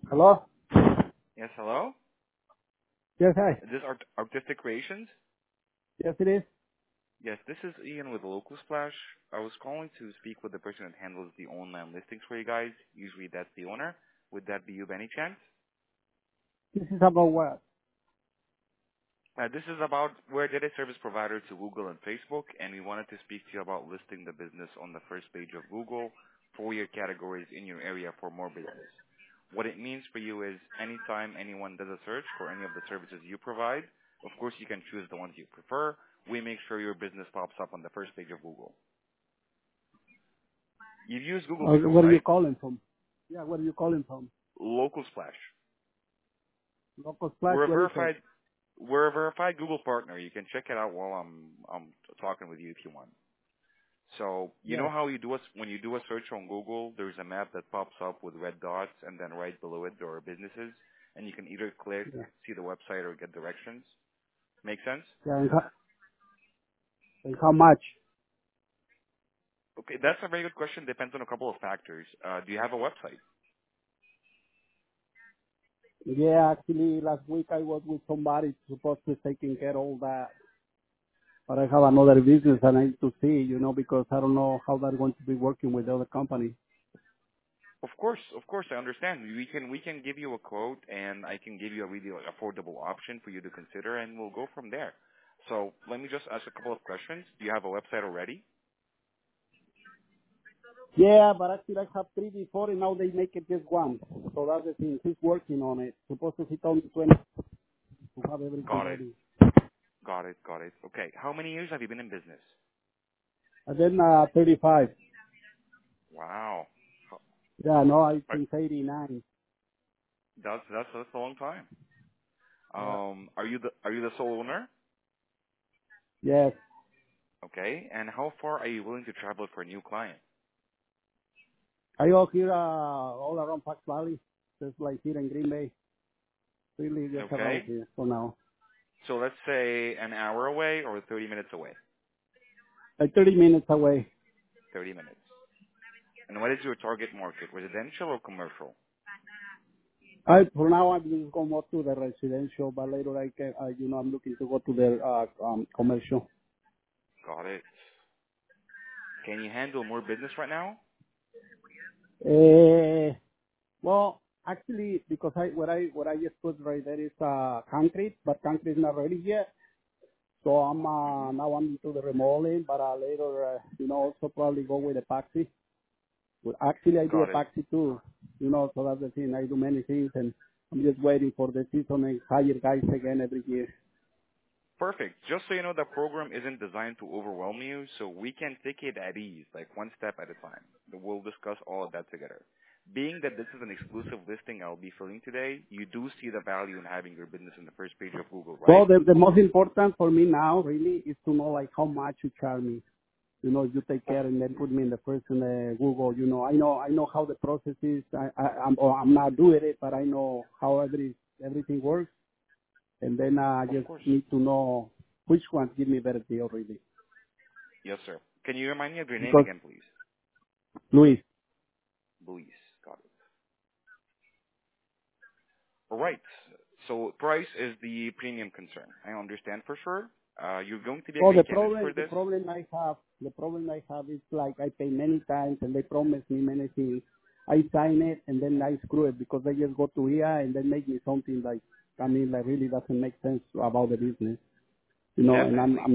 Hello? Yes, hello? Yes, hi. Is this Artistic Creations? Yes, it is. Yes, this is Ian with Local Splash. I was calling to speak with the person that handles the online listings for you guys. Usually that's the owner. Would that be you by any chance? This is about what? This is about we're a data service provider to Google and Facebook, and we wanted to speak to you about listing the business on the first page of Google for your categories in your area for more business. What it means for you is anytime anyone does a search for any of the services you provide, of course you can choose the ones you prefer. We make sure your business pops up on the first page of Google. You've used Google before, Where are you right? calling from? Yeah, where are you calling from? Local Splash. Local Splash, We're a what is it? verified we're a verified Google partner. You can check it out while I'm talking with you if you want. So you know Yes, how you do when you do a search on Google, there's a map that pops up with red dots, and then right below it there are businesses, and you can either click, yeah. see the website, or get directions. Make sense? Yeah, and how much? Okay, that's a very good question. Depends on a couple of factors. Do you have a website? Yeah, actually, last week I was with somebody supposed to taking care of all that. But I have another business and I need to see, because I don't know how they're going to be working with the other company. Of course, I understand. We can give you a quote, and I can give you a really affordable option for you to consider, and we'll go from there. So let me just ask a couple of questions. Do you have a website already? Yeah, but actually I have three before and now they make it just one. So that's the thing. He's working on it. Supposed to hit on the 20 to have everything Got it. ready. Got it. Got it. Okay. How many years have you been in business? And then 35. Wow. Yeah, no, I Right. since 89. That's a long time. Yeah. Are you the sole owner? Yes. Okay. And how far are you willing to travel for a new client? I work here all around Fox Valley, just like here in Green Bay. Really just around Okay. here for now. So let's say an hour away or 30 minutes away. Like 30 minutes away. 30 minutes. And what is your target market? Residential or commercial? For now I'm just going more to the residential, but later I'm looking to go to the commercial. Got it. Can you handle more business right now? Well, actually, because what I just put right there is concrete, but concrete is not ready yet. So Hmm. now I'm into the remodeling, but later, also probably go with epoxy. Well, actually, I do Got it. epoxy too, so that's the thing. I do many things, and I'm just waiting for the season and hire guys again every year. Perfect. Just so you know, the program isn't designed to overwhelm you, so we can take it at ease, like one step at a time. We'll discuss all of that together. Being that this is an exclusive listing I'll be filling today, you do see the value in having your business in the first page of Google, Well, right? the most important for me now really is to know like how much you charge me. You take Of, care and then put me in the first in the Google. I know how the process is. I'm not doing it, but I know how everything works. And then I of just course. need to know which one give me better deal really. Yes, sir. Can you remind me of your name Because again, please? Luis, Luis. Got it. All right. So price is the premium concern. I understand for sure. You're going to be a oh, the great candidate problem, for the this. problem I have, is like I pay many times and they promise me many things. I sign it and then I screw it because they just go to EA and then make me something like, like really doesn't make sense about the business, and Definitely.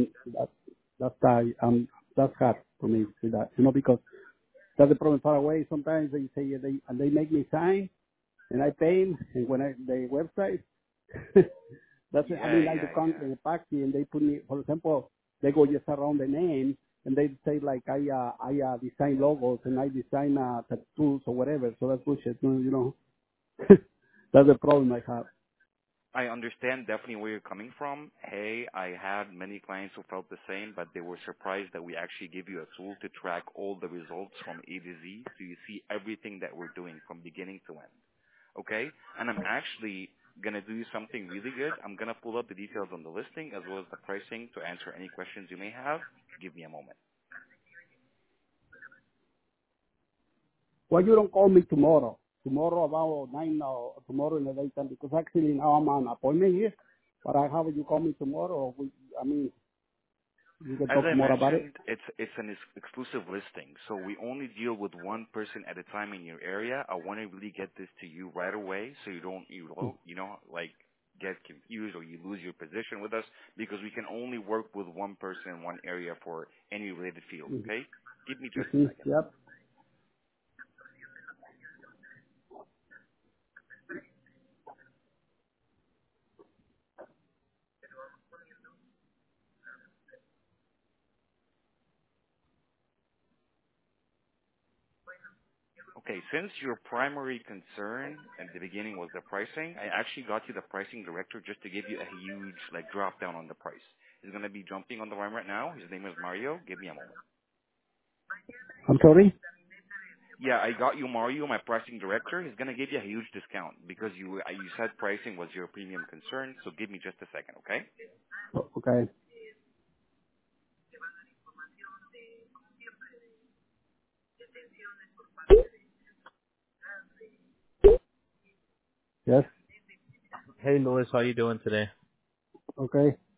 that's hard for me to see that, because that's the problem far away. Sometimes they say they make me sign and I pay them and when the website, that's it. I Yeah, mean, I do yeah, yeah. concrete and epoxy, and they put me, for example, they go just around the name, and they say like I design logos and I design tattoos or whatever. So that's bullshit, That's the problem I have. I understand definitely where you're coming from. Hey, I had many clients who felt the same, but they were surprised that we actually give you a tool to track all the results from A to Z, so you see everything that we're doing from beginning to end. Okay? And I'm actually gonna do something really good. I'm gonna pull up the details on the listing as well as the pricing to answer any questions you may have. Give me a moment. Why you don't call me tomorrow? tomorrow about 9 or tomorrow in the daytime because actually now I'm on appointment here, but I have you call me tomorrow. You can As talk I more about it. mentioned, it's an exclusive listing, so we only deal with one person at a time in your area. I want to really get this to you right away, so you know like get confused or you lose your position with us because we can only work with one person in one area for any related field. Mm-hmm. Okay, give me just a Mm-hmm. second. Yep. Okay, since your primary concern at the beginning was the pricing, I actually got you the pricing director just to give you a huge like drop down on the price. He's gonna be jumping on the line right now. His name is Mario. Give me a moment. I'm sorry. Yeah, I got you, Mario, my pricing director. He's gonna give you a huge discount because you said pricing was your premium concern. So give me just a second, okay? Okay. Yes. Hey, Louis, how you doing today? Okay.